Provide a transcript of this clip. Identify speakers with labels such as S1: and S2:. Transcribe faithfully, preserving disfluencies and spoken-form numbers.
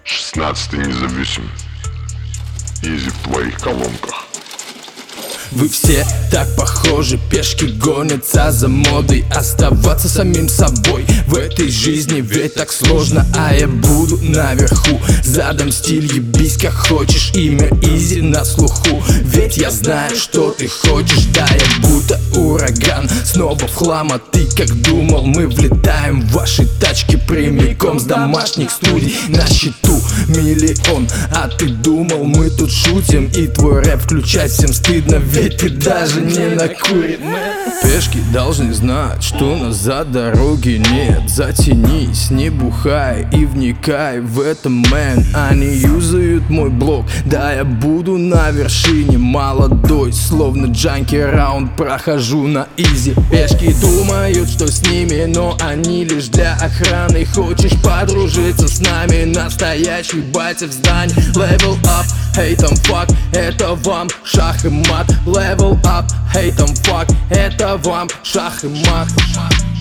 S1: шестнадцатый независим. Изи в твоих колонках.
S2: Вы все так похожи, пешки гонятся за модой. Оставаться самим собой в этой жизни ведь так сложно. А я буду наверху, задам стиль, ебись как хочешь. Имя Изи на слуху, ведь я знаю, что ты хочешь. Да, я будто ураган, снова в хлам. А ты как думал, мы влетаем в ваши тачки прямиком с домашних студий. На счету миллион, а ты думал, мы тут шутим. И твой рэп включать всем стыдно, ведь ты даже не накурен. Пешки должны знать, что назад дороги нет. Затянись, не бухай и вникай в это, мэн. Они юзают мой блок, да я буду на вершине. Молодой, словно джанки раунд прохожу на изи. Пешки думают, что с ними, но они лишь для охраны. Хочешь подружиться с нами? Настоящий батя в здании. Level up, хейтом фак, это вам шах и мат. Level up, хейтом фак, это вам шах и мат.